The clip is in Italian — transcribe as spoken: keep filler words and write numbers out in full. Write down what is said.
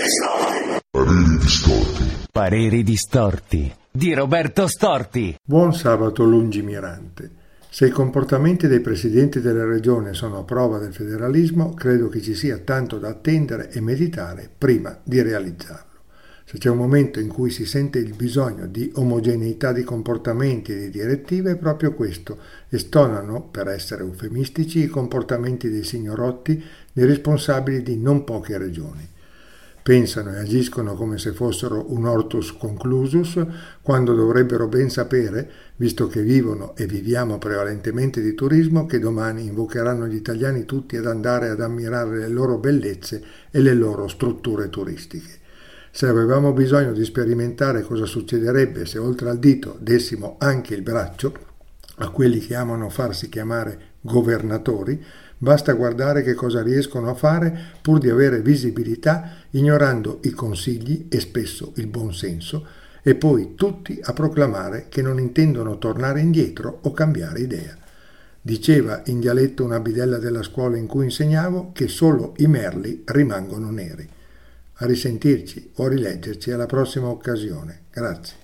Pareri distorti. Pareri distorti di Roberto Storti. Buon sabato lungimirante. Se i comportamenti dei presidenti delle regioni sono a prova del federalismo, credo che ci sia tanto da attendere e meditare prima di realizzarlo. Se c'è un momento in cui si sente il bisogno di omogeneità di comportamenti e di direttive, è proprio questo, e stonano, per essere eufemistici, i comportamenti dei signorotti, dei responsabili di non poche regioni. Pensano e agiscono come se fossero un hortus conclusus, quando dovrebbero ben sapere, visto che vivono e viviamo prevalentemente di turismo, che domani invocheranno gli italiani tutti ad andare ad ammirare le loro bellezze e le loro strutture turistiche. Se avevamo bisogno di sperimentare cosa succederebbe se oltre al dito dessimo anche il braccio a quelli che amano farsi chiamare governatori, basta guardare che cosa riescono a fare pur di avere visibilità, ignorando i consigli e spesso il buon senso, e poi tutti a proclamare che non intendono tornare indietro o cambiare idea. Diceva in dialetto una bidella della scuola in cui insegnavo che solo i merli rimangono neri. A risentirci o a rileggerci alla prossima occasione. Grazie.